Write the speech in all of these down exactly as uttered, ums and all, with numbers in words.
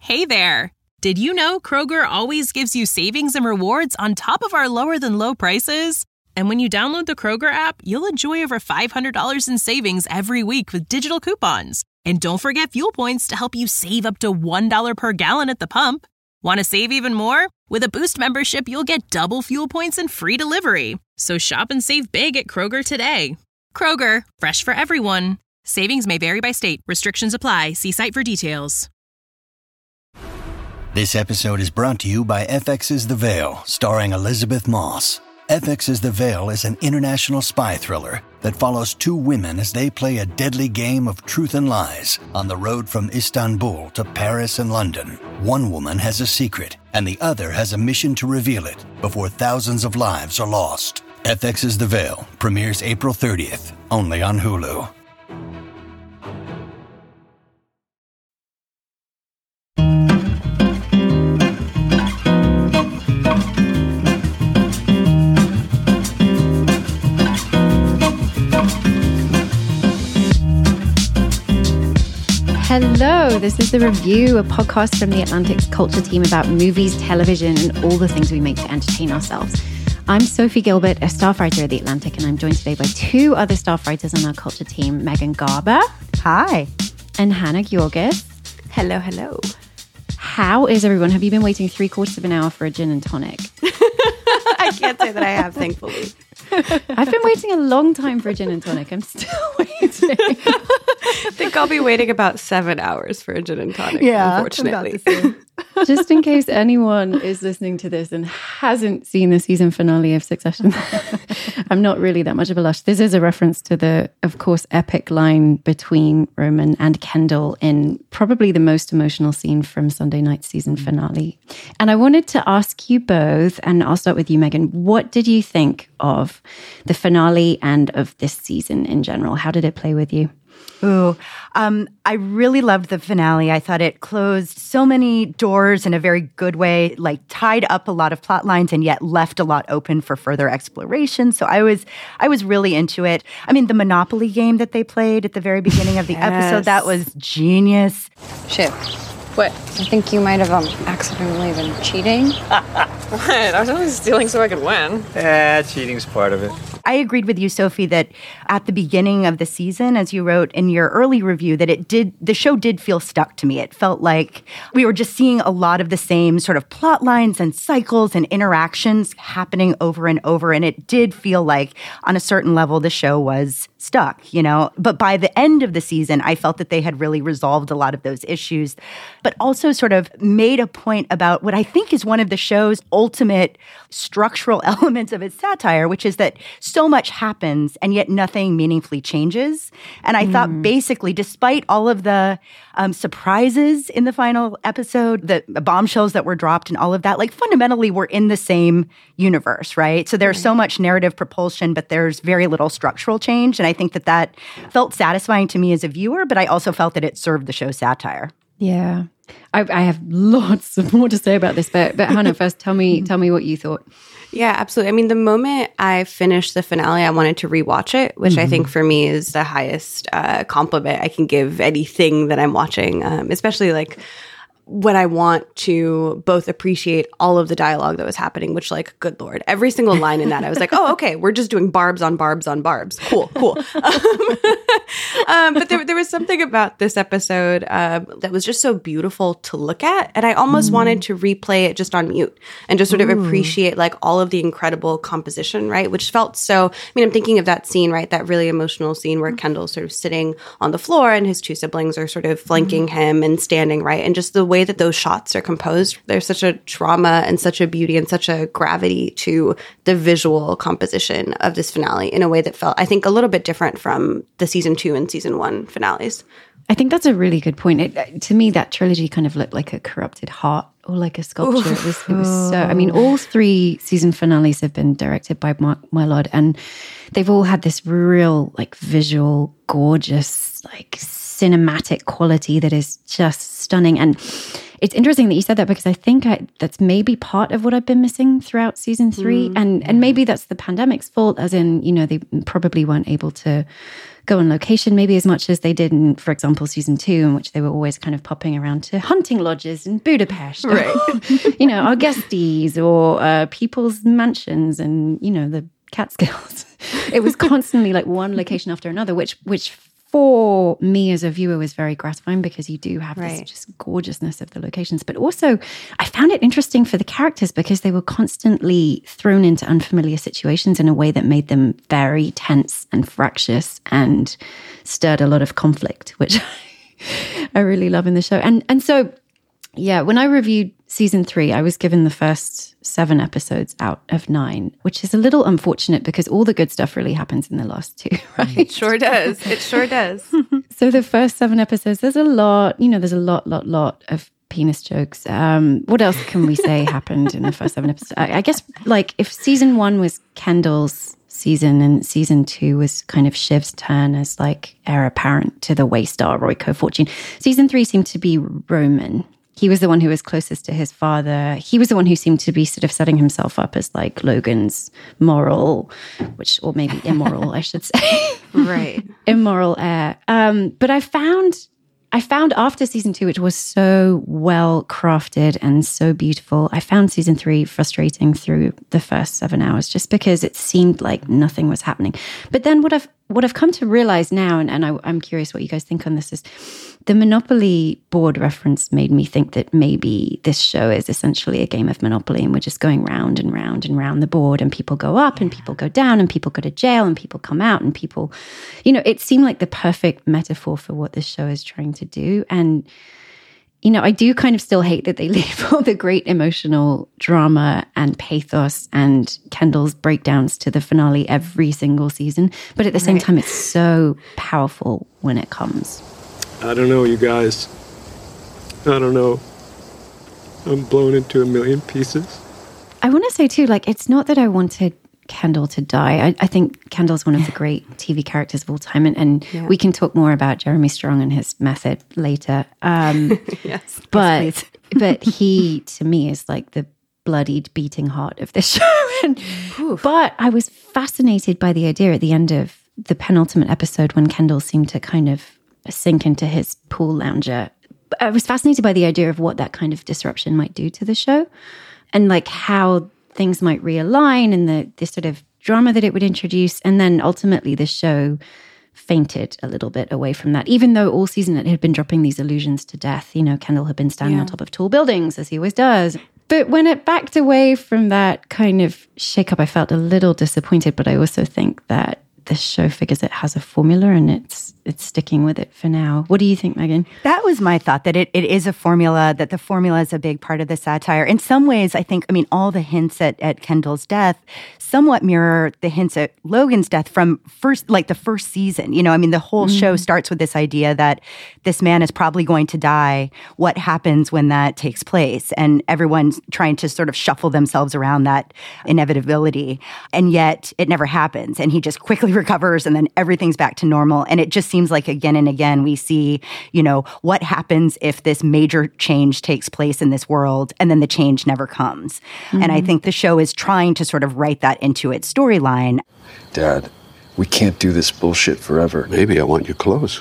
Hey there! Did you know Kroger always gives you savings and rewards on top of our lower-than-low prices? And when you download the Kroger app, you'll enjoy over five hundred dollars in savings every week with digital coupons. And don't forget fuel points to help you save up to one dollar per gallon at the pump. Want to save even more? With a Boost membership, you'll get double fuel points and free delivery. So shop and save big at Kroger today. Kroger, fresh for everyone. Savings may vary by state. Restrictions apply. See site for details. This episode is brought to you by F X's The Veil, starring Elizabeth Moss. F X's The Veil is an international spy thriller that follows two women as they play a deadly game of truth and lies on the road from Istanbul to Paris and London. One woman has a secret, and the other has a mission to reveal it before thousands of lives are lost. F X's The Veil premieres April thirtieth, only on Hulu. Hello, this is The Review, a podcast from The Atlantic's culture team about movies, television, and all the things we make to entertain ourselves. I'm Sophie Gilbert, a staff writer at The Atlantic, and I'm joined today by two other staff writers on our culture team, Megan Garber. Hi. And Hannah Georgis. Hello, hello. How is everyone? Have you been waiting three quarters of an hour for a gin and tonic? I can't say that I have, thankfully. I've been waiting a long time for a gin and tonic. I'm still waiting. I think I'll be waiting about seven hours for a gin and tonic, yeah, unfortunately. Just in case anyone is listening to this and hasn't seen the season finale of Succession, I'm not really that much of a lush. This is a reference to the, of course, epic line between Roman and Kendall in probably the most emotional scene from Sunday night's season finale. And I wanted to ask you both, and I'll start with you, Megan, what did you think of the finale and of this season in general? How did it play with you? Ooh, um, I really loved the finale. I thought it closed so many doors in a very good way, like tied up a lot of plot lines and yet left a lot open for further exploration. So I was, I was really into it. I mean, the Monopoly game that they played at the very beginning of the yes. episode, that was genius. Shiv, what? I think you might have um, accidentally been cheating. What? I was only stealing so I could win. Yeah, cheating's part of it. I agreed with you, Sophie, that at the beginning of the season, as you wrote in your early review, that it did, the show did feel stuck to me. It felt like we were just seeing a lot of the same sort of plot lines and cycles and interactions happening over and over. And it did feel like on a certain level, the show was stuck, you know. But by the end of the season, I felt that they had really resolved a lot of those issues, but also sort of made a point about what I think is one of the show's ultimate structural elements of its satire, which is that so much happens and yet nothing meaningfully changes. And I mm. thought basically, despite all of the um, surprises in the final episode, the bombshells that were dropped and all of that, like fundamentally we're in the same universe, right? So there's right. so much narrative propulsion, but there's very little structural change. And I think that that felt satisfying to me as a viewer, but I also felt that it served the show's satire. Yeah. I, I have lots of more to say about this, but, but Hannah, first tell me, tell me what you thought. Yeah, absolutely. I mean, the moment I finished the finale, I wanted to rewatch it, which mm-hmm. I think for me is the highest uh, compliment I can give anything that I'm watching, um, especially like when I want to both appreciate all of the dialogue that was happening, which like, good Lord, every single line in that, I was like, oh, okay, we're just doing barbs on barbs on barbs. Cool, cool. Um, um, but there, there was something about this episode um, that was just so beautiful to look at. And I almost mm. wanted to replay it just on mute and just sort of Ooh. appreciate like all of the incredible composition, right? Which felt so, I mean, I'm thinking of that scene, right? That really emotional scene where Kendall's sort of sitting on the floor and his two siblings are sort of flanking mm. him and standing, right? And just the way that those shots are composed, there's such a trauma and such a beauty and such a gravity to the visual composition of this finale in a way that felt, I think, a little bit different from the season two and season one finales. I think that's a really good point. It, to me, that trilogy kind of looked like a corrupted heart or like a sculpture. It was, it was so, I mean, all three season finales have been directed by Mark Mylod, and they've all had this real, like, visual, gorgeous, like, cinematic quality that is just stunning. And it's interesting that you said that because I think I, that's maybe part of what I've been missing throughout season three. Mm, and, yeah. and maybe that's the pandemic's fault, as in, you know, they probably weren't able to go on location maybe as much as they did in, for example, season two, in which they were always kind of popping around to hunting lodges in Budapest. Right. Or, you know, our guesties or uh, people's mansions and, you know, the Catskills. It was constantly like one location after another, which which for me as a viewer was very gratifying because you do have right. this just gorgeousness of the locations. But also I found it interesting for the characters because they were constantly thrown into unfamiliar situations in a way that made them very tense and fractious and stirred a lot of conflict, which I really love in the show. And and so, yeah, when I reviewed season three, I was given the first seven episodes out of nine, which is a little unfortunate because all the good stuff really happens in the last two, right? It sure does. It sure does. So the first seven episodes, there's a lot, you know, there's a lot, lot, lot of penis jokes. Um, what else can we say happened in the first seven episodes? I, I guess, like, if season one was Kendall's season and season two was kind of Shiv's turn as, like, heir apparent to the Waystar Royco fortune, season three seemed to be Roman. He was the one who was closest to his father. He was the one who seemed to be sort of setting himself up as like Logan's moral, which, or maybe immoral, I should say. Right. Immoral heir. Um, but I found, I found after season two, which was so well crafted and so beautiful, I found season three frustrating through the first seven hours just because it seemed like nothing was happening. But then what I've, what I've come to realize now, and, and I, I'm curious what you guys think on this, is the Monopoly board reference made me think that maybe this show is essentially a game of Monopoly and we're just going round and round and round the board and people go up yeah. and people go down and people go to jail and people come out and people, you know, it seemed like the perfect metaphor for what this show is trying to do. And, you know, I do kind of still hate that they leave all the great emotional drama and pathos and Kendall's breakdowns to the finale every single season. But at the same right. time, it's so powerful when it comes. I don't know, you guys. I don't know. I'm blown into a million pieces. I want to say, too, like, it's not that I wanted Kendall to die. I, I think Kendall's one of the great T V characters of all time. And, and yeah. we can talk more about Jeremy Strong and his method later. Um, yes. But, yes, but he, to me, is like the bloodied, beating heart of this show. and, but I was fascinated by the idea at the end of the penultimate episode when Kendall seemed to kind of sink into his pool lounger. I was fascinated by the idea of what that kind of disruption might do to the show and like how things might realign and the this sort of drama that it would introduce. And then ultimately the show fainted a little bit away from that, even though all season it had been dropping these allusions to death. You know, Kendall had been standing yeah. on top of tall buildings, as he always does. But when it backed away from that kind of shake-up, I felt a little disappointed, but I also think that this show figures it has a formula and it's it's sticking with it for now. What do you think, Megan? That was my thought, that it, it is a formula, that the formula is a big part of the satire. In some ways, I think, I mean, all the hints at, at Kendall's death somewhat mirror the hints at Logan's death from first, like the first season. You know, I mean, the whole mm-hmm. show starts with this idea that this man is probably going to die. What happens when that takes place? And everyone's trying to sort of shuffle themselves around that inevitability. And yet it never happens. And he just quickly recovers and then everything's back to normal. And it just seems like again and again we see, you know, what happens if this major change takes place in this world and then the change never comes. Mm-hmm. And I think the show is trying to sort of write that into its storyline. Dad, we can't do this bullshit forever. Maybe I want you close.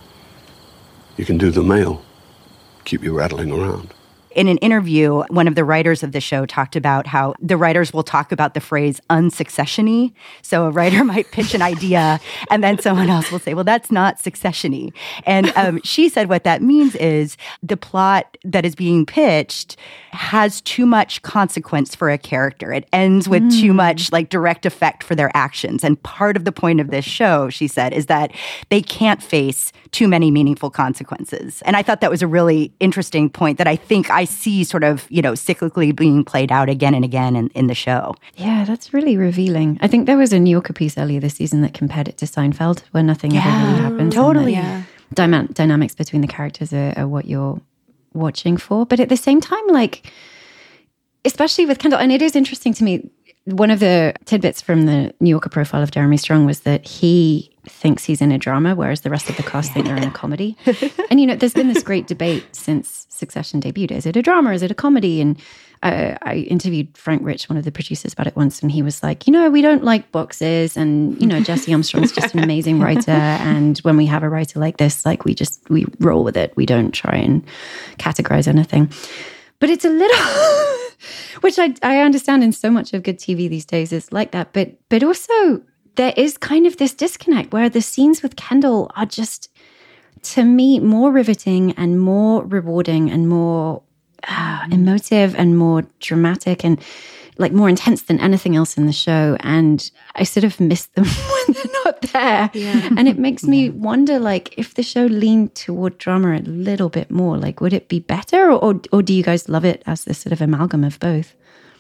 You can do the mail. Keep you rattling around. In an interview, one of the writers of the show talked about how the writers will talk about the phrase unsuccession-y. So a writer might pitch an idea and then someone else will say, well, that's not succession-y. And um, she said what that means is the plot that is being pitched has too much consequence for a character. It ends with mm. too much like direct effect for their actions. And part of the point of this show, she said, is that they can't face too many meaningful consequences. And I thought that was a really interesting point that I think I see sort of, you know, cyclically being played out again and again in, in the show. Yeah, that's really revealing. I think there was a New Yorker piece earlier this season that compared it to Seinfeld, where nothing yeah, ever really happens. Totally. Yeah. Dyma- dynamics between the characters are, are what you're watching for. But at the same time, like, especially with Kendall, and it is interesting to me, one of the tidbits from the New Yorker profile of Jeremy Strong was that he thinks he's in a drama, whereas the rest of the cast think they're in a comedy. And, you know, there's been this great debate since Succession debuted. Is it a drama? Is it a comedy? And uh, I interviewed Frank Rich, one of the producers, about it once, and he was like, you know, we don't like boxes. And, you know, Jesse Armstrong's just an amazing writer. And when we have a writer like this, like we just, we roll with it. We don't try and categorize anything. But it's a little, which I, I understand in so much of good T V these days is like that. But, but also there is kind of this disconnect where the scenes with Kendall are just, to me, more riveting and more rewarding and more uh, emotive and more dramatic and like more intense than anything else in the show. And I sort of miss them when they're not there. Yeah. And it makes me wonder, like, if the show leaned toward drama a little bit more, like, would it be better? Or, or, or do you guys love it as this sort of amalgam of both?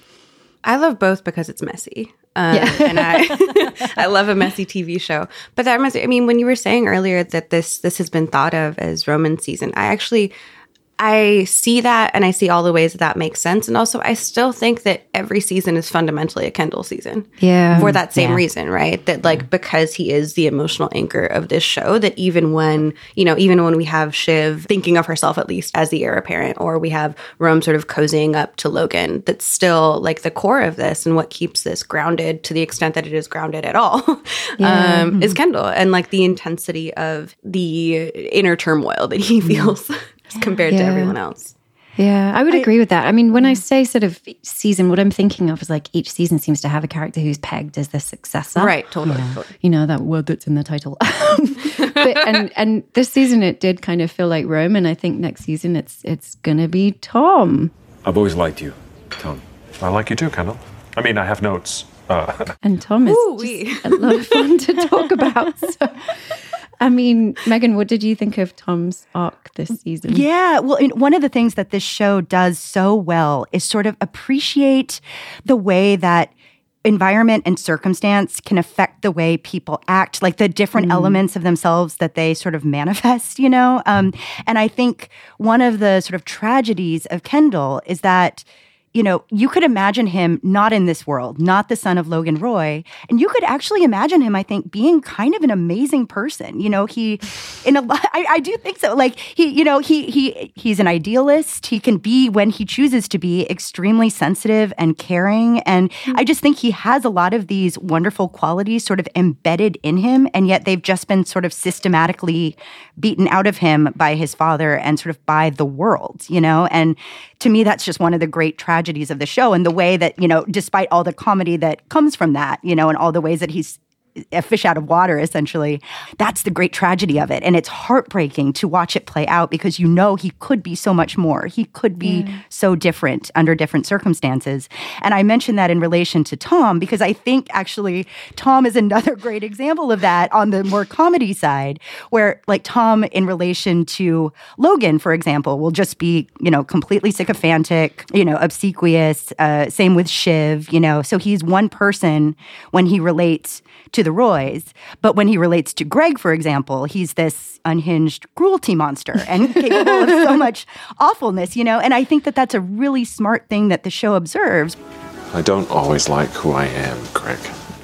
I love both because it's messy. Um, yeah. and I I love a messy T V show. But that reminds me, I mean, when you were saying earlier that this this has been thought of as Roman season, I actually, I see that and I see all the ways that that makes sense. And also, I still think that every season is fundamentally a Kendall season. Yeah. For that same yeah. reason, right? That like, because he is the emotional anchor of this show, that even when, you know, even when we have Shiv thinking of herself at least as the heir apparent, or we have Rome sort of cozying up to Logan, that's still like the core of this and what keeps this grounded to the extent that it is grounded at all, yeah. um, is Kendall and like the intensity of the inner turmoil that he feels. Compared yeah. to everyone else. Yeah, I would I, agree with that. I mean, when I say sort of season, what I'm thinking of is like each season seems to have a character who's pegged as the successor. Right, totally. Yeah. totally. You know, that word that's in the title. but, and and this season it did kind of feel like Rome, and I think next season it's it's going to be Tom. I've always liked you, Tom. I like you too, Kendall. I mean, I have notes. Uh. And Tom is just a lot of fun to talk about. So. I mean, Megan, what did you think of Tom's arc this season? Yeah, well, one of the things that this show does so well is sort of appreciate the way that environment and circumstance can affect the way people act, like the different mm. elements of themselves that they sort of manifest, you know? Um, and I think one of the sort of tragedies of Kendall is that, you know, you could imagine him not in this world, not the son of Logan Roy. And you could actually imagine him, I think, being kind of an amazing person. You know, he, in a lot, I, I do think so. Like, he, you know, he, he, he's an idealist. He can be, when he chooses to be, extremely sensitive and caring. And I just think he has a lot of these wonderful qualities sort of embedded in him. And yet they've just been sort of systematically beaten out of him by his father and sort of by the world, you know? And to me, that's just one of the great tragedies of the show, and the way that, you know, despite all the comedy that comes from that, you know, and all the ways that he's a fish out of water, essentially, that's the great tragedy of it. And it's heartbreaking to watch it play out because you know he could be so much more. He could be yeah. so different under different circumstances. And I mentioned that in relation to Tom because I think actually Tom is another great example of that on the more comedy side, where like Tom in relation to Logan, for example, will just be, you know, completely sycophantic, you know, obsequious, uh, same with Shiv, you know, so he's one person when he relates to the Roys. But when he relates to Greg, for example, he's this unhinged cruelty monster and capable of so much awfulness, you know? And I think that that's a really smart thing that the show observes. I don't always like who I am, Greg.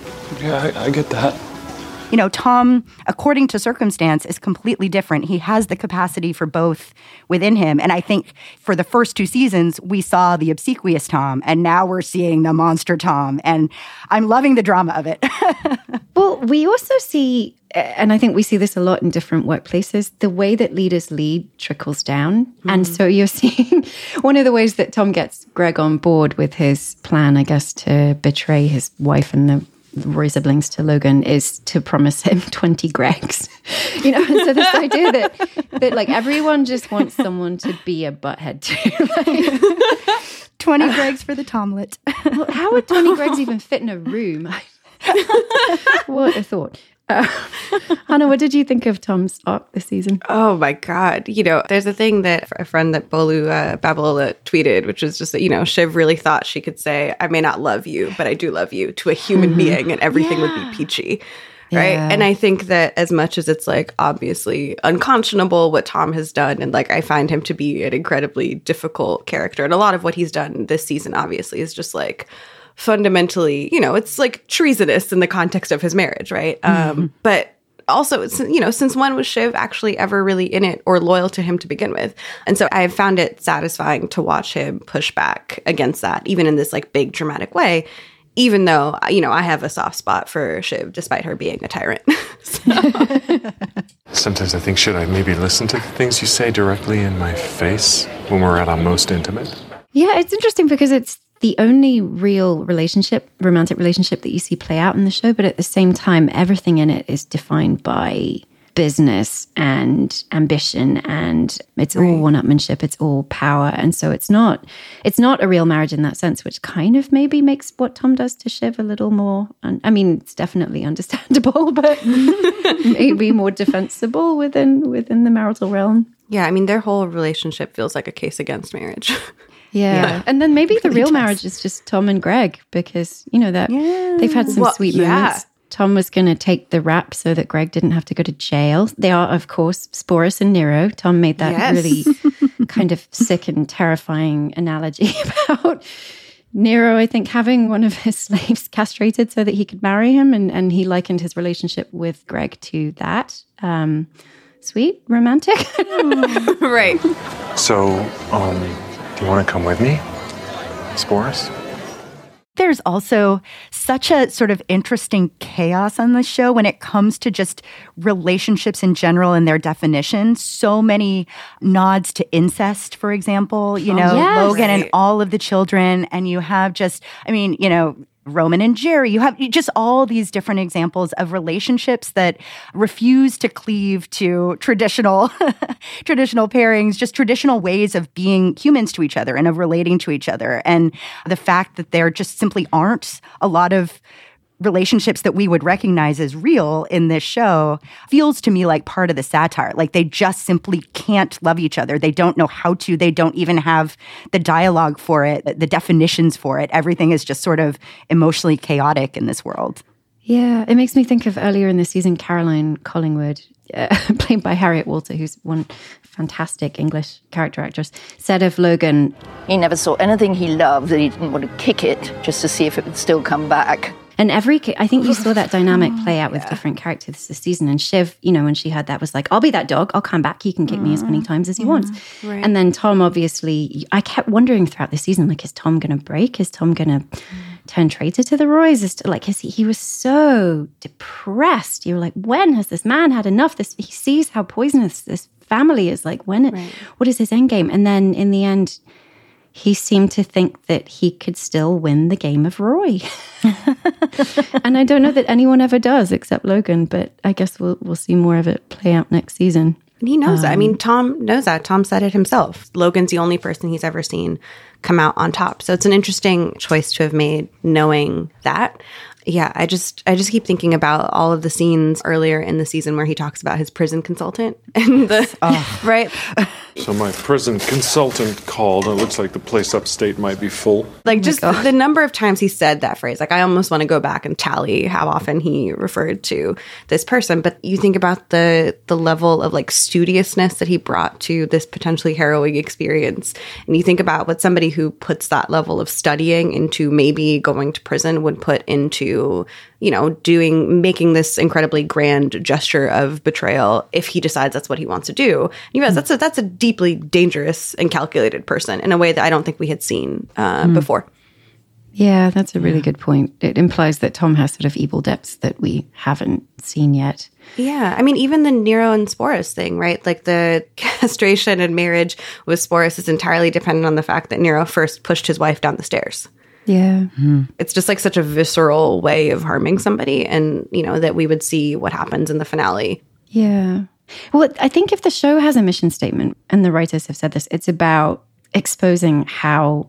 Yeah, I, I get that. You know, Tom, according to circumstance, is completely different. He has the capacity for both within him. And I think for the first two seasons, we saw the obsequious Tom, and now we're seeing the monster Tom. And I'm loving the drama of it. Well, we also see, and I think we see this a lot in different workplaces, the way that leaders lead trickles down. Mm-hmm. And so you're seeing one of the ways that Tom gets Greg on board with his plan, I guess, to betray his wife and the Roy siblings to Logan is to promise him twenty Gregs. You know, and so this idea that, that like everyone just wants someone to be a butthead to. Like, twenty Gregs for the Tomlet. Well, how would twenty Gregs even fit in a room? What a thought. Uh, Hannah, what did you think of Tom's arc this season? Oh my God. You know, there's a thing that a friend that Bolu uh, Babalola tweeted, which was just that, you know, Shiv really thought she could say, I may not love you, but I do love you to a human mm-hmm. being and everything yeah. would be peachy. Right. Yeah. And I think that as much as it's like obviously unconscionable what Tom has done, and like I find him to be an incredibly difficult character. And a lot of what he's done this season, obviously, is just like fundamentally, you know, it's like treasonous in the context of his marriage, right? Mm-hmm. Um, but also, you know, since when was Shiv actually ever really in it or loyal to him to begin with? And so I have found it satisfying to watch him push back against that, even in this like big dramatic way, even though, you know, I have a soft spot for Shiv despite her being a tyrant. Sometimes I think, should I maybe listen to the things you say directly in my face when we're at our most intimate? Yeah, it's interesting because it's the only real relationship, romantic relationship that you see play out in the show, but at the same time, everything in it is defined by business and ambition, and it's all one-upmanship, it's all power. And so it's not it's not a real marriage in that sense, which kind of maybe makes what Tom does to Shiv a little more, un- I mean, it's definitely understandable, but maybe more defensible within within the marital realm. Yeah, I mean, their whole relationship feels like a case against marriage. Yeah. yeah. And then maybe the real marriage is just Tom and Greg, because, you know, that yeah. they've had some well, sweet yeah. moments. Tom was going to take the rap so that Greg didn't have to go to jail. They are, of course, Sporus and Nero. Tom made that yes. really kind of sick and terrifying analogy about Nero, I think, having one of his slaves castrated so that he could marry him. And, and he likened his relationship with Greg to that. Um, sweet, romantic. Right. So, um... you want to come with me, Sporus? There's also such a sort of interesting chaos on the show when it comes to just relationships in general and their definition. So many nods to incest, for example, you know, oh, yes. Logan and all of the children. And you have just, I mean, you know, Roman and Jerry. You have just all these different examples of relationships that refuse to cleave to traditional traditional pairings, just traditional ways of being humans to each other and of relating to each other. And the fact that there just simply aren't a lot of relationships that we would recognize as real in this show feels to me like part of the satire. Like they just simply can't love each other. They don't know how to. They don't even have the dialogue for it, the definitions for it. Everything is just sort of emotionally chaotic in this world. Yeah, it makes me think of earlier in the season, Caroline Collingwood, uh, played by Harriet Walter, who's one fantastic English character actress, said of Logan, he never saw anything he loved that he didn't want to kick it just to see if it would still come back. And every, I think you saw that dynamic play out with yeah. different characters this season. And Shiv, you know, when she heard that, was like, I'll be that dog. I'll come back. He can kick mm. me as many times as he mm. wants. Right. And then Tom, obviously, I kept wondering throughout the season, like, is Tom going to break? Is Tom going to mm. turn traitor to the Roys? Is to, like, is he, he was so depressed. You were like, when has this man had enough? This He sees how poisonous this family is. Like, when? Right. What is his end game? And then in the end, he seemed to think that he could still win the game of Roy. And I don't know that anyone ever does except Logan, but I guess we'll we'll see more of it play out next season. And he knows um, that. I mean, Tom knows that. Tom said it himself. Logan's the only person he's ever seen come out on top. So it's an interesting choice to have made knowing that. Yeah, I just I just keep thinking about all of the scenes earlier in the season where he talks about his prison consultant and the oh. right. So my prison consultant called. It looks like the place upstate might be full. Like just oh the number of times he said that phrase. Like I almost want to go back and tally how often he referred to this person. But you think about the the level of like studiousness that he brought to this potentially harrowing experience, and you think about what somebody who puts that level of studying into maybe going to prison would put into, you know, doing, making this incredibly grand gesture of betrayal if he decides that's what he wants to do. You guys, that's a, that's a deeply dangerous and calculated person in a way that I don't think we had seen uh, mm. before. Yeah, that's a really yeah. good point. It implies that Tom has sort of evil depths that we haven't seen yet. Yeah. I mean, even the Nero and Sporus thing, right? Like the castration and marriage with Sporus is entirely dependent on the fact that Nero first pushed his wife down the stairs. Yeah. Mm. It's just like such a visceral way of harming somebody, and, you know, that we would see what happens in the finale. Yeah. Well, I think if the show has a mission statement, and the writers have said this, it's about exposing how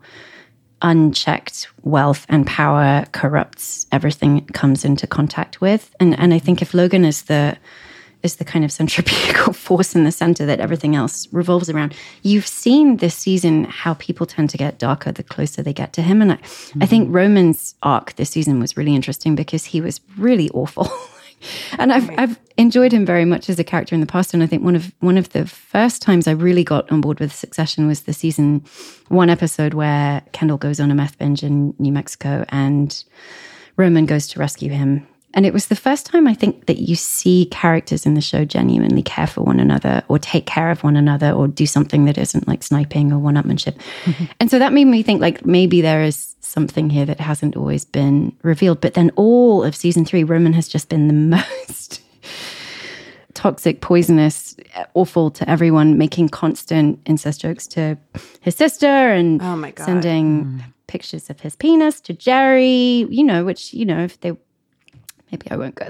unchecked wealth and power corrupts everything it comes into contact with. And and I think if Logan is the is the kind of centrifugal force in the center that everything else revolves around. You've seen this season how people tend to get darker the closer they get to him. And I, mm-hmm. I think Roman's arc this season was really interesting because he was really awful. And I've right. I've enjoyed him very much as a character in the past. And I think one of one of the first times I really got on board with Succession was the season one episode where Kendall goes on a meth binge in New Mexico and Roman goes to rescue him. And it was the first time, I think, that you see characters in the show genuinely care for one another or take care of one another or do something that isn't like sniping or one-upmanship. Mm-hmm. And so that made me think like maybe there is something here that hasn't always been revealed. But then all of season three, Roman has just been the most toxic, poisonous, awful to everyone, making constant incest jokes to his sister and oh my God. sending mm. pictures of his penis to Jerry, you know, which, you know, if they... Maybe I won't go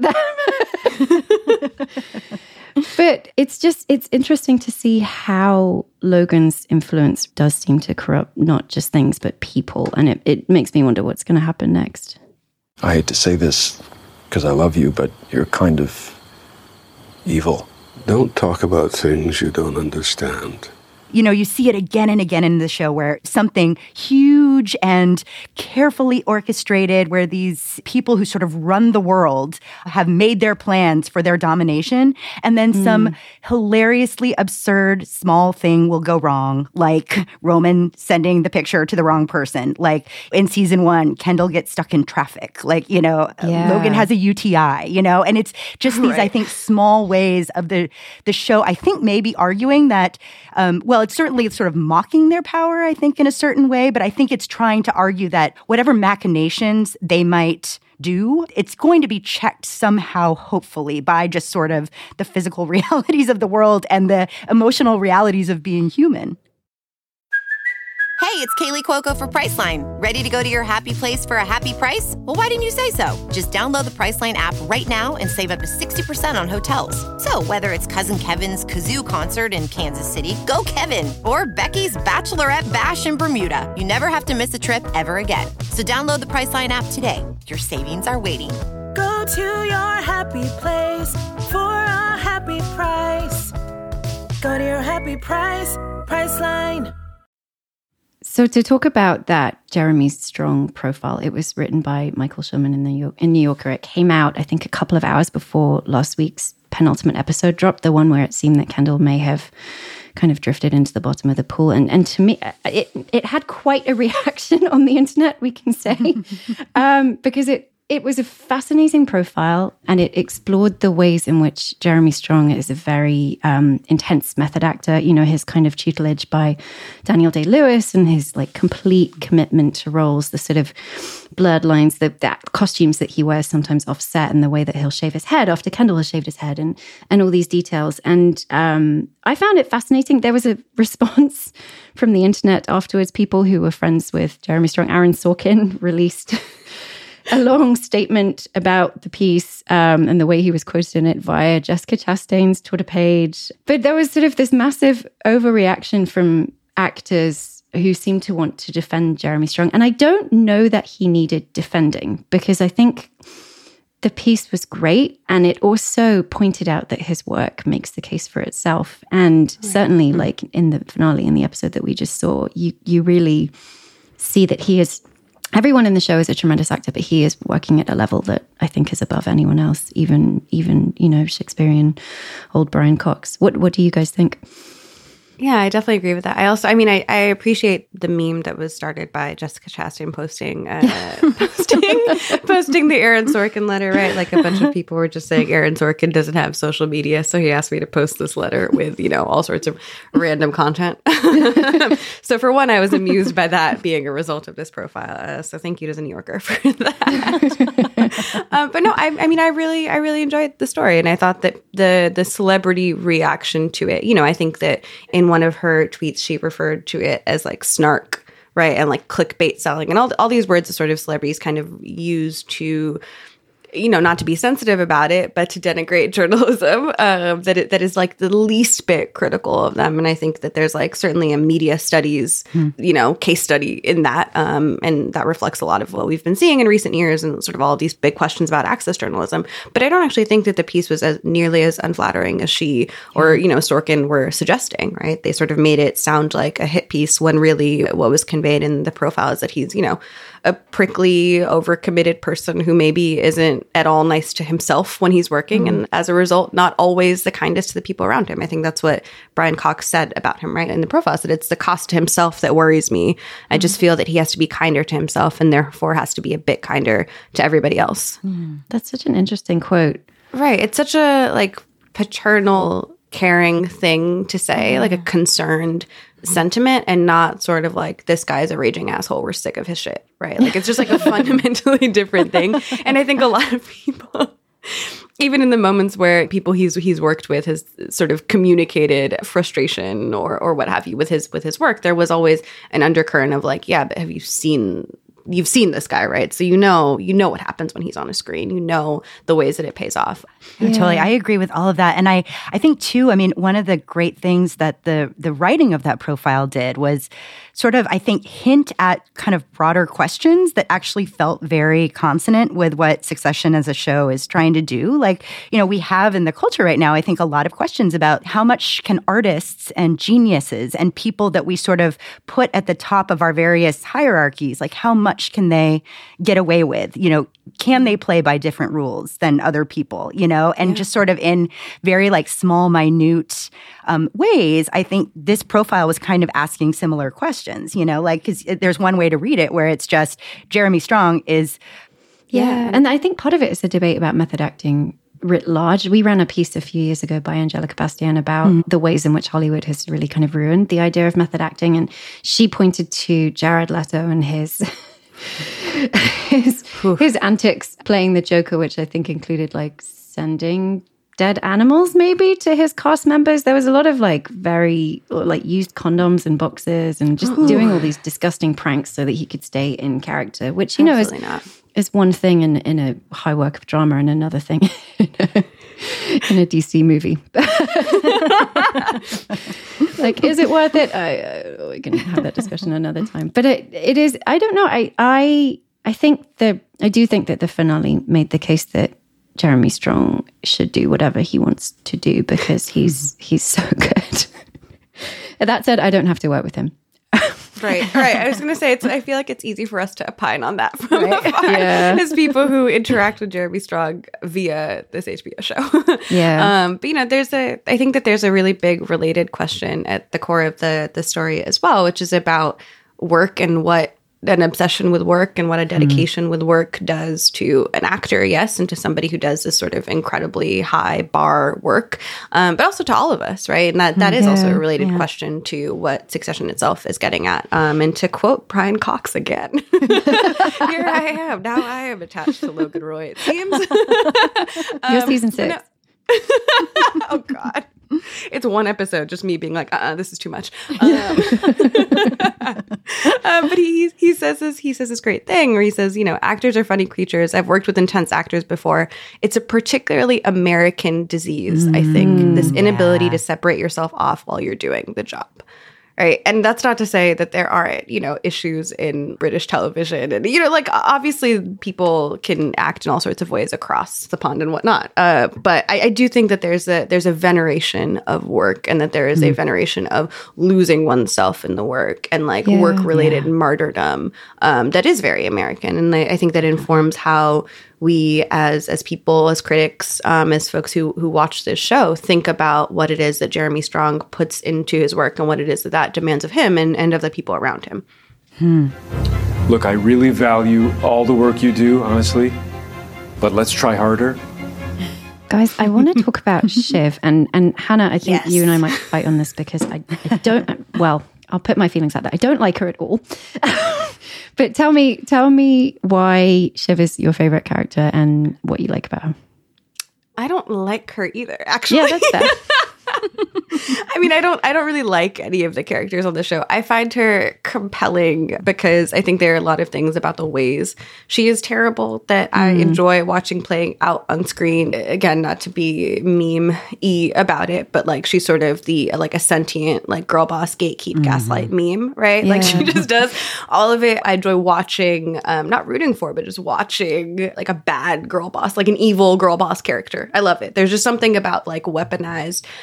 there. But it's just, it's interesting to see how Logan's influence does seem to corrupt not just things, but people. And it, it makes me wonder what's going to happen next. I hate to say this because I love you, but you're kind of evil. Don't talk about things you don't understand. You know, you see it again and again in the show where something huge and carefully orchestrated, where these people who sort of run the world have made their plans for their domination, and then mm. some hilariously absurd small thing will go wrong, like Roman sending the picture to the wrong person. Like in season one, Kendall gets stuck in traffic. Like, you know, yeah. Logan has a U T I, you know, and it's just these, right. I think, small ways of the, the show, I think maybe arguing that, um, well, it's certainly sort of mocking their power, I think, in a certain way. But I think it's trying to argue that whatever machinations they might do, it's going to be checked somehow, hopefully, by just sort of the physical realities of the world and the emotional realities of being human. Hey, it's Kaylee Cuoco for Priceline. Ready to go to your happy place for a happy price? Well, why didn't you say so? Just download the Priceline app right now and save up to sixty percent on hotels. So whether it's Cousin Kevin's Kazoo Concert in Kansas City, go Kevin, or Becky's Bachelorette Bash in Bermuda, you never have to miss a trip ever again. So download the Priceline app today. Your savings are waiting. Go to your happy place for a happy price. Go to your happy price, Priceline. So to talk about that Jeremy Strong profile, it was written by Michael Schulman in the New York, in New Yorker. It came out, I think, a couple of hours before last week's penultimate episode dropped, the one where it seemed that Kendall may have kind of drifted into the bottom of the pool. And and to me, it it had quite a reaction on the internet, we can say, um, because it It was a fascinating profile, and it explored the ways in which Jeremy Strong is a very um, intense method actor. You know, his kind of tutelage by Daniel Day-Lewis and his like complete commitment to roles, the sort of blurred lines, the that costumes that he wears sometimes offset, and the way that he'll shave his head after Kendall has shaved his head, and and all these details. And um, I found it fascinating. There was a response from the internet afterwards. People who were friends with Jeremy Strong, Aaron Sorkin, released a long statement about the piece um, and the way he was quoted in it via Jessica Chastain's Twitter page. But there was sort of this massive overreaction from actors who seemed to want to defend Jeremy Strong. And I don't know that he needed defending, because I think the piece was great, and it also pointed out that his work makes the case for itself. And right. certainly, like in the finale, in the episode that we just saw, you you really see that he is... Everyone in the show is a tremendous actor, but he is working at a level that I think is above anyone else, even, even you know, Shakespearean old Brian Cox. What What do you guys think? Yeah, I definitely agree with that. I also, I mean, I, I appreciate the meme that was started by Jessica Chastain posting, uh, posting, posting the Aaron Sorkin letter, right? Like a bunch of people were just saying Aaron Sorkin doesn't have social media, so he asked me to post this letter with, you know, all sorts of random content. So for one, I was amused by that being a result of this profile. Uh, so thank you to the New Yorker for that. um, but no, I, I mean, I really, I really enjoyed the story, and I thought that the the celebrity reaction to it, you know, I think that in one of her tweets, she referred to it as like snark, right? And like clickbait selling, and all, all these words that sort of celebrities kind of use to, you know, not to be sensitive about it, but to denigrate journalism, um, that it, that is like the least bit critical of them. And I think that there's like certainly a media studies, hmm. you know, case study in that. Um, and that reflects a lot of what we've been seeing in recent years and sort of all these big questions about access journalism. But I don't actually think that the piece was as nearly as unflattering as she or, you know, Sorkin were suggesting, right? They sort of made it sound like a hit piece when really what was conveyed in the profile is that he's, you know, a prickly, overcommitted person who maybe isn't isn't at all nice to himself when he's working. Mm-hmm. And as a result, not always the kindest to the people around him. I think that's what Brian Cox said about him, right? In the profile, that it's the cost to himself that worries me. Mm-hmm. I just feel that he has to be kinder to himself and therefore has to be a bit kinder to everybody else. Mm, that's such an interesting quote. Right. It's such a like paternal, caring thing to say, yeah. like a concerned sentiment, and not sort of like, this guy's a raging asshole, we're sick of his shit, right? Like it's just like a fundamentally different thing. And I think a lot of people, even in the moments where people he's he's worked with has sort of communicated frustration or or what have you with his with his work, there was always an undercurrent of like, yeah, but have you seen you've seen this guy, right? So you know, you know what happens when he's on a screen. You know the ways that it pays off. Yeah. Totally. I agree with all of that. And I, I think too, I mean, one of the great things that the the writing of that profile did was sort of, I think, hint at kind of broader questions that actually felt very consonant with what Succession as a show is trying to do. Like, you know, we have in the culture right now, I think, a lot of questions about how much can artists and geniuses and people that we sort of put at the top of our various hierarchies, like how much can they get away with? You know, can they play by different rules than other people, you know? And yeah. just sort of in very like small, minute um, ways, I think this profile was kind of asking similar questions, you know, like, because there's one way to read it where it's just Jeremy Strong is. Yeah. yeah. And I think part of it is a debate about method acting writ large. We ran a piece a few years ago by Angelica Bastian about mm. the ways in which Hollywood has really kind of ruined the idea of method acting. And she pointed to Jared Leto and his... his, his antics playing the Joker, which I think included like sending dead animals maybe to his cast members. There was a lot of like very like used condoms and boxes and just Ooh. doing all these disgusting pranks so that he could stay in character, which, you Absolutely know, is, is one thing in, in a high work of drama and another thing in a, in a D C movie. Like, is it worth it? I, uh, we can have that discussion another time. But it it is, I don't know. I I I think that, I do think that the finale made the case that Jeremy Strong should do whatever he wants to do because he's he's so good. That said, I don't have to work with him. Right, right. I was going to say, it's, I feel like it's easy for us to opine on that from right? afar yeah. as people who interact with Jeremy Strong via this H B O show. Yeah. Um, but, you know, there's a, I think that there's a really big related question at the core of the the story as well, which is about work and what an obsession with work and what a dedication mm. with work does to an actor, yes, and to somebody who does this sort of incredibly high bar work, um, but also to all of us, right? And that, that is yeah, also a related yeah. question to what Succession itself is getting at. Um, and to quote Brian Cox again, here I am. Now I am attached to Logan Roy, it seems. um, You're season six. No. Oh, God. It's one episode, just me being like, uh-uh, this is too much. Um, uh, but he he says this he says this great thing where he says, you know, actors are funny creatures. I've worked with intense actors before. It's a particularly American disease, mm, I think, this inability yeah. to separate yourself off while you're doing the job. Right. And that's not to say that there aren't, you know, issues in British television. And, you know, like, obviously people can act in all sorts of ways across the pond and whatnot. Uh, but I, I do think that there's a there's a veneration of work, and that there is mm. a veneration of losing oneself in the work and like yeah, work-related yeah. martyrdom um, that is very American. And I, I think that informs how we as as people, as critics, um, as folks who who watch this show, think about what it is that Jeremy Strong puts into his work and what it is that that demands of him and, and of the people around him. Hmm. Look, I really value all the work you do, honestly, but let's try harder. Guys, I want to talk about Shiv. And, and Hannah, I think yes. you and I might fight on this because I, I don't, well, I'll put my feelings out there. I don't like her at all. But tell me, tell me why Shiv is your favorite character and what you like about her. I don't like her either, actually. Yeah, that's fair. I mean, I don't I don't really like any of the characters on the show. I find her compelling because I think there are a lot of things about the ways she is terrible that mm. I enjoy watching playing out on screen. Again, not to be meme-y about it, but like she's sort of the like a sentient like girl boss gatekeep mm-hmm. gaslight meme, right? Yeah. Like she just does all of it. I enjoy watching, um, not rooting for, but just watching like a bad girl boss, like an evil girl boss character. I love it. There's just something about like weaponized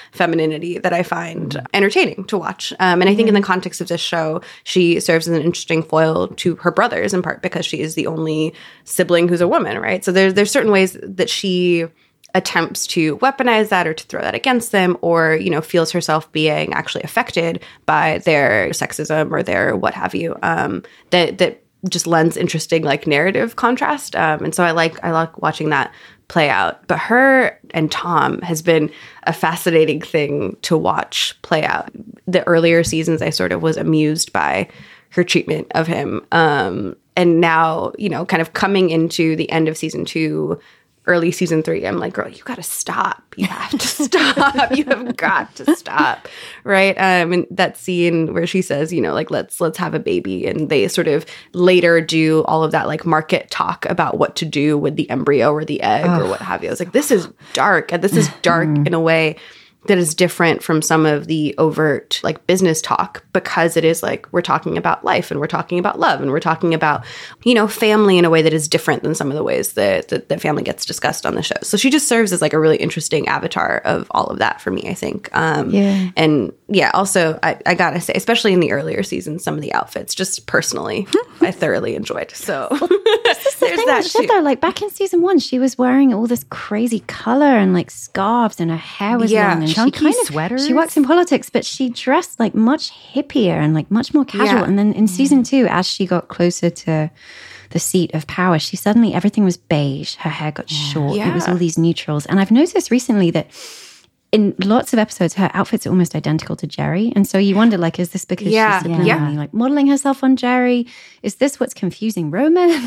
femininity that I find mm-hmm. entertaining to watch. Um, and I think mm-hmm. in the context of this show, she serves as an interesting foil to her brothers, in part because she is the only sibling who's a woman, right? So there's there's certain ways that she attempts to weaponize that or to throw that against them, or, you know, feels herself being actually affected by their sexism or their what have you, um, that that just lends interesting like narrative contrast. Um, and so I like I like watching that play out. But her and Tom has been a fascinating thing to watch play out. The earlier seasons, I sort of was amused by her treatment of him. Um, and now, you know, kind of coming into the end of season two, early season three, I'm like, girl, you got to stop. You have to stop. You have got to stop. Right. Um, and that scene where she says, you know, like, let's, let's have a baby. And they sort of later do all of that like market talk about what to do with the embryo or the egg oh. or what have you. I was like, this is dark. And this is dark in a way that is different from some of the overt like business talk, because it is like we're talking about life and we're talking about love and we're talking about, you know, family in a way that is different than some of the ways that, that, that family gets discussed on the show. So she just serves as like a really interesting avatar of all of that for me, I think. Um, yeah. And yeah, also I, I gotta say, especially in the earlier seasons, some of the outfits just personally, I thoroughly enjoyed. So well, this is the there's thing that shit though. Like back in season one, she was wearing all this crazy color and like scarves and her hair was yeah. long. And chunky she kind of, sweaters. She works in politics, but she dressed like much hippier and like much more casual. Yeah. And then in season two, as she got closer to the seat of power, she suddenly, everything was beige. Her hair got short. Yeah. It was all these neutrals. And I've noticed recently that in lots of episodes, her outfits are almost identical to Jerry. And so you wonder, like, is this because yeah. she's subliminally yeah. like modeling herself on Jerry? Is this what's confusing Roman?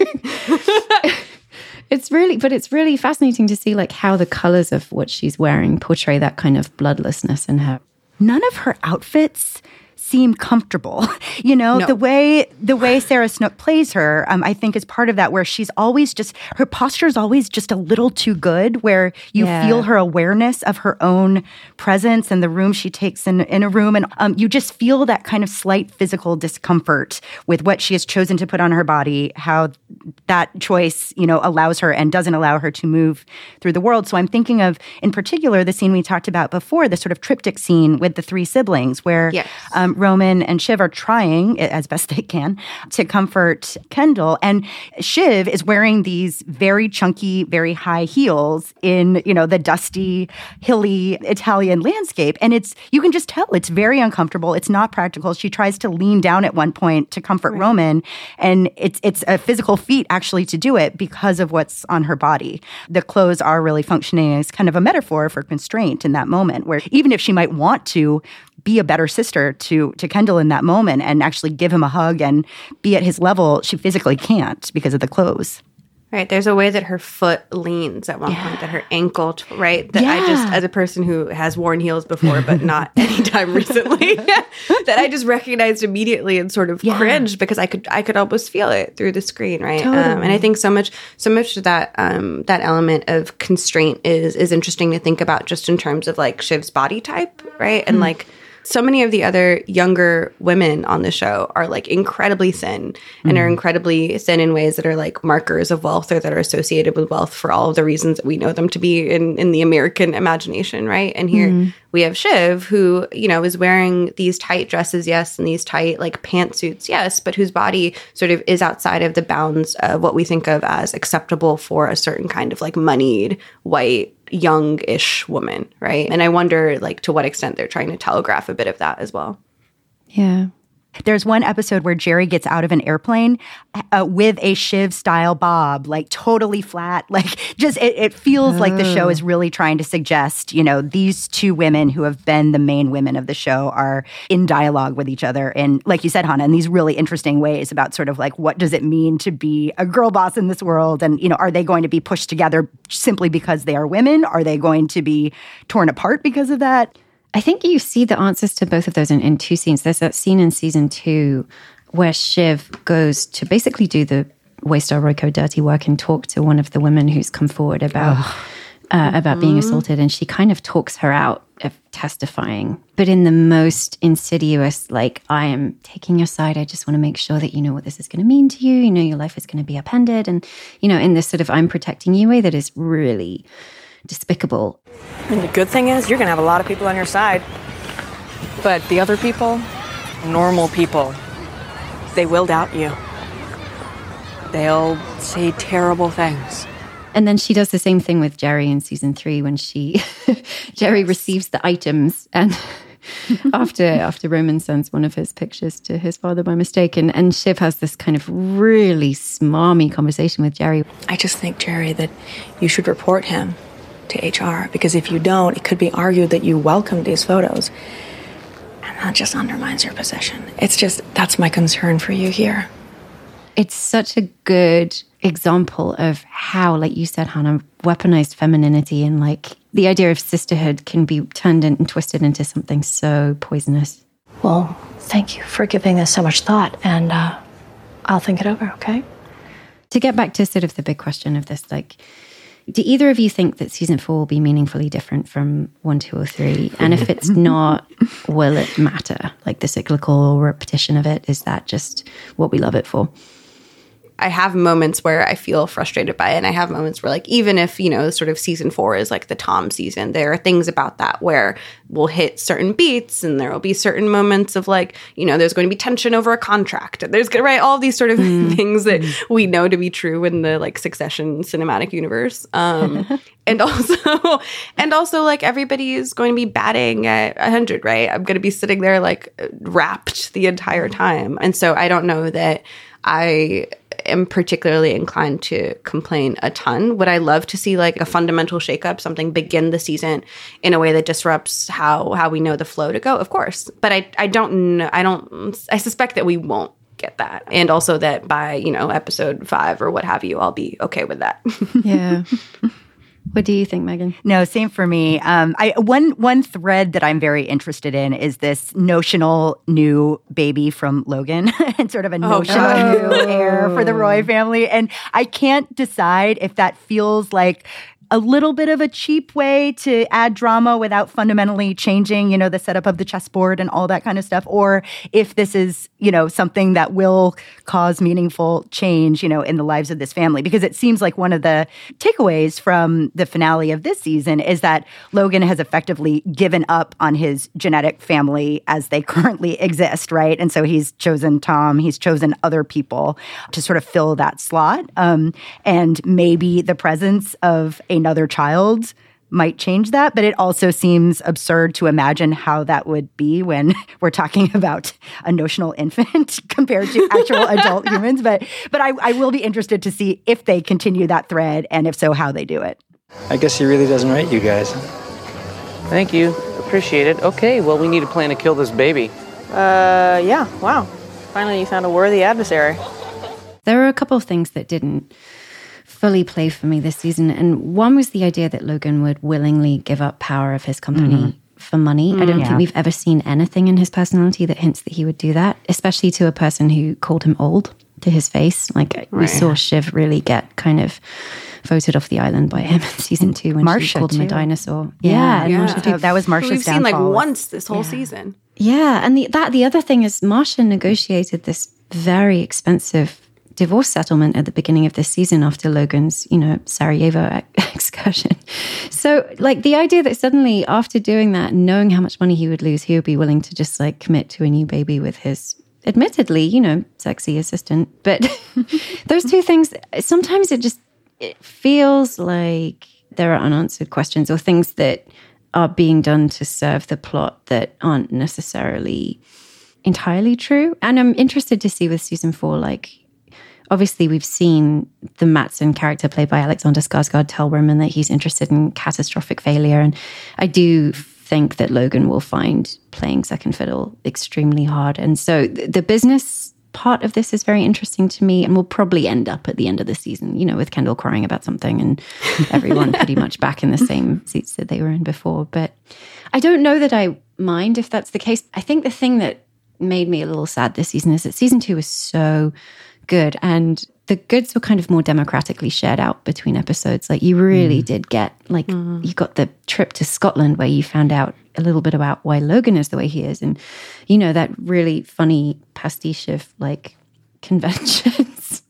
It's really, but it's really fascinating to see like how the colors of what she's wearing portray that kind of bloodlessness in her. None of her outfits seem comfortable. You know, no. the way the way Sarah Snook plays her, um, I think is part of that, where she's always just, her posture is always just a little too good, where you yeah. feel her awareness of her own presence and the room she takes in, in a room. And um, you just feel that kind of slight physical discomfort with what she has chosen to put on her body, how that choice, you know, allows her and doesn't allow her to move through the world. So I'm thinking of, in particular, the scene we talked about before, the sort of triptych scene with the three siblings, where yes. um, Roman and Shiv are trying, as best they can, to comfort Kendall. And Shiv is wearing these very chunky, very high heels in, you know, the dusty, hilly Italian landscape. And it's, you can just tell it's very uncomfortable. It's not practical. She tries to lean down at one point to comfort right. Roman. And it's, it's a physical feat actually to do it because of what's on her body. The clothes are really functioning as kind of a metaphor for constraint in that moment, where even if she might want to be a better sister to to Kendall in that moment and actually give him a hug and be at his level, she physically can't because of the clothes. Right. There's a way that her foot leans at one yeah. point, that her ankle, right? That yeah. I just, as a person who has worn heels before, but not anytime recently, that I just recognized immediately and sort of yeah. cringed because I could, I could almost feel it through the screen, right? Totally. Um, and I think so much, so much of that, um, that element of constraint is is interesting to think about, just in terms of like Shiv's body type, right? And mm. like, so many of the other younger women on the show are like incredibly thin and mm. are incredibly thin in ways that are like markers of wealth, or that are associated with wealth for all of the reasons that we know them to be in, in the American imagination, right? And here mm. we have Shiv, who, you know, is wearing these tight dresses, yes, and these tight like pantsuits, yes, but whose body sort of is outside of the bounds of what we think of as acceptable for a certain kind of like moneyed, white, young-ish woman, right? And I wonder, like, to what extent they're trying to telegraph a bit of that as well. Yeah. There's one episode where Jerry gets out of an airplane uh, with a Shiv-style bob, like totally flat. Like, just, it, it feels oh. like the show is really trying to suggest, you know, these two women who have been the main women of the show are in dialogue with each other. And like you said, Hannah, in these really interesting ways about sort of like, what does it mean to be a girl boss in this world? And, you know, are they going to be pushed together simply because they are women? Are they going to be torn apart because of that? I think you see the answers to both of those in, in two scenes. There's that scene in season two where Shiv goes to basically do the Waystar Royco dirty work and talk to one of the women who's come forward about uh, about mm-hmm. being assaulted, and she kind of talks her out of testifying, but in the most insidious, like, I am taking your side. I just want to make sure that you know what this is going to mean to you. You know, your life is going to be upended, and you know, in this sort of I'm protecting you way that is really despicable. And the good thing is, you're going to have a lot of people on your side. But the other people, normal people, they will doubt you. They'll say terrible things. And then she does the same thing with Jerry in season three when she, Jerry yes. receives the items and after after Roman sends one of his pictures to his father by mistake. And, and Shiv has this kind of really smarmy conversation with Jerry. I just think, Jerry, that you should report him to H R, because if you don't, it could be argued that you welcomed these photos. And that just undermines your position. It's just, that's my concern for you here. It's such a good example of how, like you said, Hannah, weaponized femininity and like the idea of sisterhood can be turned in and twisted into something so poisonous. Well, thank you for giving this so much thought, and uh, I'll think it over, okay? To get back to sort of the big question of this, like, do either of you think that season four will be meaningfully different from one, two, or three? And if it's not, will it matter? Like the cyclical repetition of it, is that just what we love it for? I have moments where I feel frustrated by it. And I have moments where, like, even if, you know, sort of season four is like the Tom season, there are things about that where we'll hit certain beats and there will be certain moments of, like, you know, there's going to be tension over a contract. There's going to, right, all these sort of mm. things that we know to be true in the, like, Succession cinematic universe. Um, and also, and also, like, everybody is going to be batting at one hundred, right? I'm going to be sitting there, like, wrapped the entire time. And so I don't know that I am particularly inclined to complain a ton. Would I love to see like a fundamental shakeup, something begin the season in a way that disrupts how how we know the flow to go? Of course, but I I don't know. I don't. I suspect that we won't get that, and also that by you know episode five or what have you, I'll be okay with that. Yeah. What do you think, Megan? No, same for me. Um, I one one thread that I'm very interested in is this notional new baby from Logan and sort of a notional oh, new heir for the Roy family. And I can't decide if that feels like a little bit of a cheap way to add drama without fundamentally changing, you know, the setup of the chessboard and all that kind of stuff, or if this is, you know, something that will cause meaningful change, you know, in the lives of this family. Because it seems like one of the takeaways from the finale of this season is that Logan has effectively given up on his genetic family as they currently exist, right? And so he's chosen Tom, he's chosen other people to sort of fill that slot. Um, and maybe the presence of a another child might change that, but it also seems absurd to imagine how that would be when we're talking about a notional infant compared to actual adult humans. But but I, I will be interested to see if they continue that thread, and if so, how they do it. I guess he really doesn't rate you guys. Thank you. Appreciate it. Okay, well, we need a plan to kill this baby. Uh, yeah, wow. Finally, you found a worthy adversary. There are a couple of things that didn't fully play for me this season. And one was the idea that Logan would willingly give up power of his company mm-hmm. for money. Mm, I don't yeah. think we've ever seen anything in his personality that hints that he would do that, especially to a person who called him old to his face. Like right. we saw Shiv really get kind of voted off the island by him in season two when Marcia she called too. him a dinosaur. Yeah, yeah, and yeah. Marcia too. That was Marcia's We've downfall. seen like once this whole yeah. season. Yeah, and the, that the other thing is Marcia negotiated this very expensive divorce settlement at the beginning of this season after Logan's, you know, Sarajevo excursion. So, like, the idea that suddenly after doing that, knowing how much money he would lose, he would be willing to just, like, commit to a new baby with his, admittedly, you know, sexy assistant. But those two things, sometimes it just it feels like there are unanswered questions or things that are being done to serve the plot that aren't necessarily entirely true. And I'm interested to see with season four, like, obviously, we've seen the Matsson character played by Alexander Skarsgård tell Roman that he's interested in catastrophic failure. And I do think that Logan will find playing second fiddle extremely hard. And so th- the business part of this is very interesting to me, and will probably end up at the end of the season, you know, with Kendall crying about something and everyone pretty much back in the same seats that they were in before. But I don't know that I mind if that's the case. I think the thing that made me a little sad this season is that season two was so good, and the goods were kind of more democratically shared out between episodes. Like you really mm. did get, like mm. you got the trip to Scotland where you found out a little bit about why Logan is the way he is, and you know that really funny pastiche of like conventions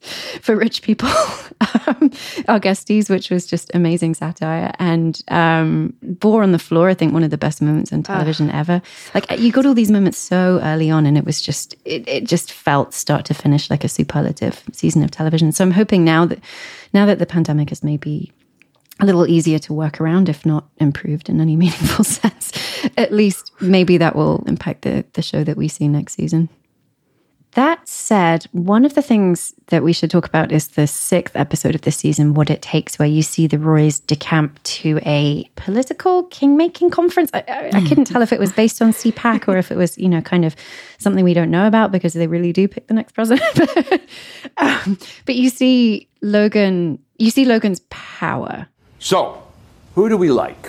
for rich people. um, our guesties, which was just amazing satire, and um, Bore on the Floor, I think one of the best moments on television uh, ever. Like you got all these moments so early on, and it was just it, it just felt start to finish like a superlative season of television. So I'm hoping now that now that the pandemic is maybe a little easier to work around, if not improved in any meaningful sense, at least maybe that will impact the, the show that we see next season. That said, one of the things that we should talk about is the sixth episode of this season, What It Takes, where you see the Roys decamp to a political king-making conference. I, I, I couldn't tell if it was based on C PAC or if it was, you know, kind of something we don't know about because they really do pick the next president. um, but you see Logan, you see Logan's power. So, who do we like?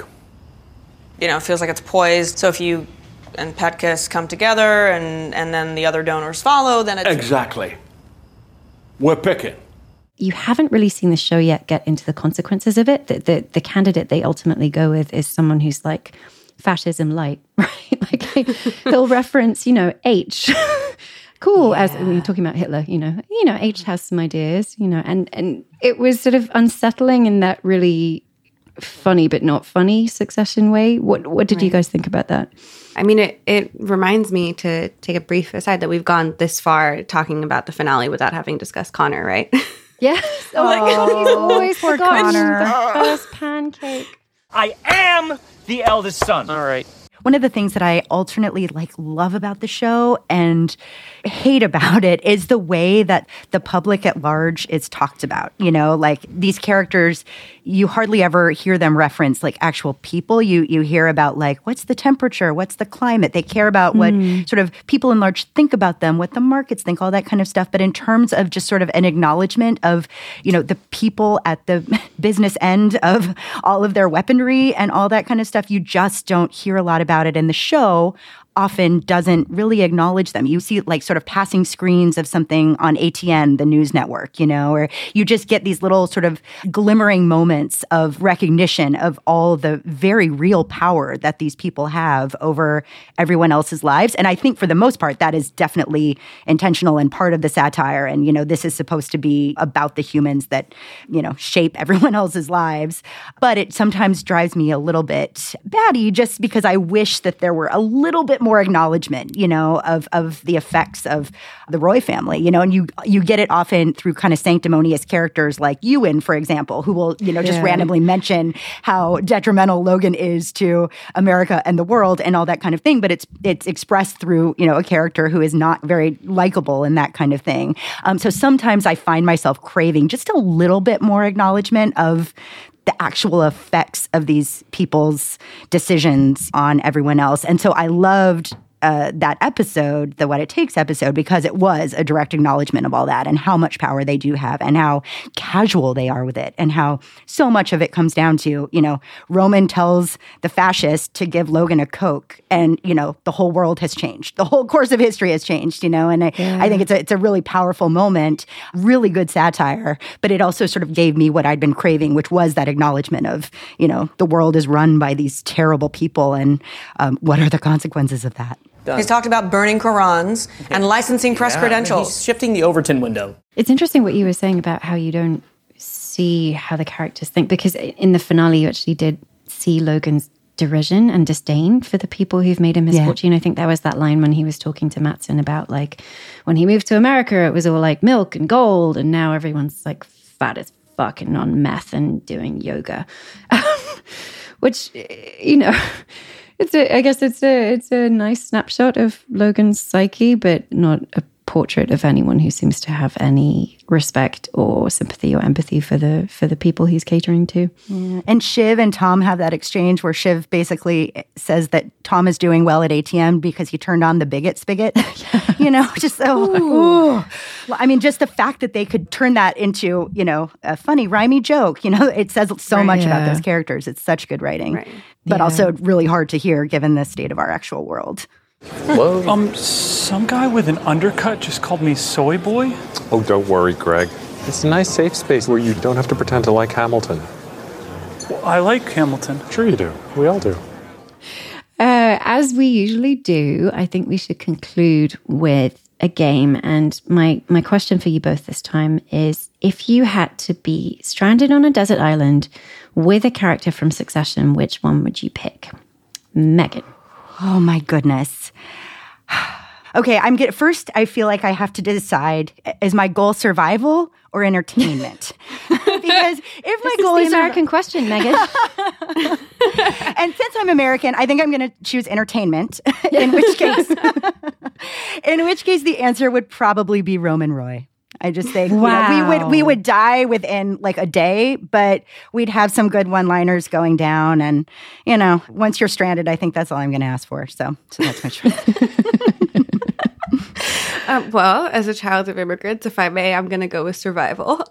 You know, it feels like it's poised. So if you and Petkus come together and, and then the other donors follow, then it's... Exactly. We're picking. You haven't really seen the show yet get into the consequences of it. The, the, the candidate they ultimately go with is someone who's like fascism light, right? Like they'll reference, you know, H. Cool, yeah. As when you're talking about Hitler, you know, you know, H has some ideas, you know, and, and it was sort of unsettling in that really funny but not funny Succession way. What what did right. you guys think about that? I mean, it, it reminds me to take a brief aside that we've gone this far talking about the finale without having discussed Connor, right? Yes. Oh, like, he's always poor Connor. The first pancake. I am the eldest son. All right. One of the things that I alternately like love about the show and hate about it is the way that the public at large is talked about. You know, like these characters, you hardly ever hear them reference like actual people. You you hear about like, what's the temperature? What's the climate? They care about what mm. sort of people in large think about them, what the markets think, all that kind of stuff. But in terms of just sort of an acknowledgement of, you know, the people at the business end of all of their weaponry and all that kind of stuff, you just don't hear a lot about about it, and the show often doesn't really acknowledge them. You see like sort of passing screens of something on A T N, the news network, you know, or you just get these little sort of glimmering moments of recognition of all the very real power that these people have over everyone else's lives. And I think for the most part, that is definitely intentional and part of the satire. And, you know, this is supposed to be about the humans that, you know, shape everyone else's lives. But it sometimes drives me a little bit batty just because I wish that there were a little bit more acknowledgement, you know, of of the effects of the Roy family, you know, and you you get it often through kind of sanctimonious characters like Ewan, for example, who will, you know, just yeah. randomly mention how detrimental Logan is to America and the world and all that kind of thing. But it's it's expressed through, you know, a character who is not very likable and that kind of thing. Um, so sometimes I find myself craving just a little bit more acknowledgement of the actual effects of these people's decisions on everyone else. And so I loved uh, that episode, the What It Takes episode, because it was a direct acknowledgement of all that and how much power they do have and how casual they are with it and how so much of it comes down to, you know, Roman tells the fascist to give Logan a Coke and, you know, the whole world has changed. The whole course of history has changed, you know, and I, yeah. I think it's a, it's a really powerful moment, really good satire, but it also sort of gave me what I'd been craving, which was that acknowledgement of, you know, the world is run by these terrible people and um, what are the consequences of that? Done. He's talked about burning Qurans okay. and licensing press yeah, credentials. I mean, he's shifting the Overton window. It's interesting what you were saying about how you don't see how the characters think, because in the finale you actually did see Logan's derision and disdain for the people who've made him his yeah. fortune. I think there was that line when he was talking to Matsson about like when he moved to America, it was all like milk and gold, and now everyone's like fat as fuck and on meth and doing yoga. Which, you know... It's a, I guess it's a it's a nice snapshot of Logan's psyche, but not a portrait of anyone who seems to have any respect or sympathy or empathy for the for the people he's catering to. Yeah. And Shiv and Tom have that exchange where Shiv basically says that Tom is doing well at A T M because he turned on the bigot spigot. yeah. You know, just so. Well, I mean, just the fact that they could turn that into, you know, a funny rhymey joke. You know, it says so right, much yeah. about those characters. It's such good writing, right. but yeah. also really hard to hear given the state of our actual world. Whoa. Um, some guy with an undercut just called me soy boy. Oh, don't worry, Greg. It's a nice safe space where you don't have to pretend to like Hamilton. Well, I like Hamilton. Sure you do. We all do. Uh, as we usually do, I think we should conclude with a game. And my, my question for you both this time is, if you had to be stranded on a desert island with a character from Succession, which one would you pick? Megan. Oh, my goodness. Okay, I'm get first. I feel like I have to decide: is my goal survival or entertainment? Because if my this goal is is the American question, Megan, and since I'm American, I think I'm going to choose entertainment. in which case, in which case, the answer would probably be Roman Roy. I just think wow. you know, we would we would die within like a day, but we'd have some good one-liners going down, and you know, once you're stranded, I think that's all I'm going to ask for. So, so that's my choice. Um, well, as a child of immigrants, if I may, I'm going to go with survival.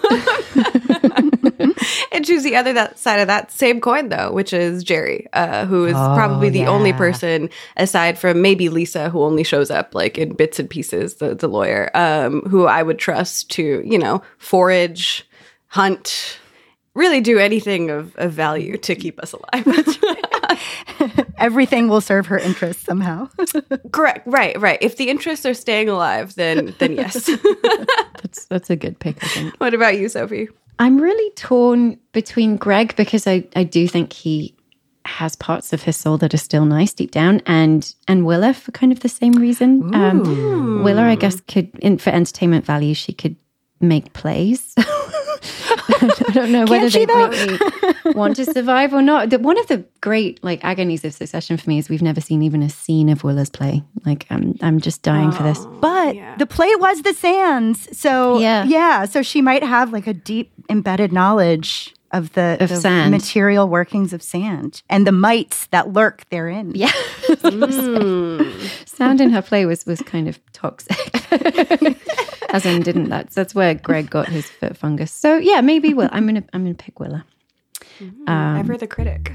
And choose the other that side of that same coin, though, which is Jerry, uh, who is Oh, probably the yeah. only person, aside from maybe Lisa, who only shows up like in bits and pieces, the, the lawyer, um, who I would trust to, you know, forage, hunt, really do anything of, of value to keep us alive. Everything will serve her interests somehow. Correct. Right. Right. If the interests are staying alive, then then yes. that's that's a good pick, I think. What about you, Sophie? I'm really torn between Greg, because I, I do think he has parts of his soul that are still nice deep down, and and Willa for kind of the same reason. Um, Willa, I guess, could in, for entertainment value, she could make plays. I don't know whether they really want to survive or not. The, one of the great like agonies of Succession for me is we've never seen even a scene of Willa's play. Like I'm, I'm just dying oh, for this. But yeah. the play was The Sands, so yeah. yeah, so she might have like a deep embedded knowledge of the, of the sand. material workings of sand and the mites that lurk therein. Yeah, mm. Sound in her play was was kind of toxic. As in, didn't that? That's where Greg got his foot fungus. So yeah, maybe Will. I'm gonna I'm gonna pick Willa. Mm-hmm. Um, Ever the critic.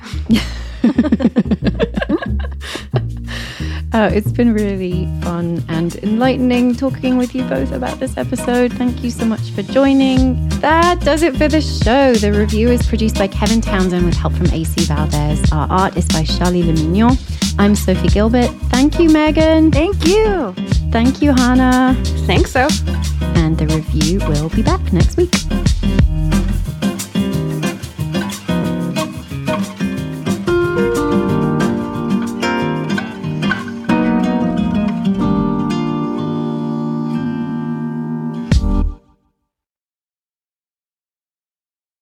Oh, it's been really fun and enlightening talking with you both about this episode. Thank you so much for joining. That does it for the show. The review is produced by Kevin Townsend with help from A C Valdez. Our art is by Charlie Lemignon. I'm Sophie Gilbert. Thank you, Megan. Thank you. Thank you, Hannah. Thanks, so. And the review will be back next week.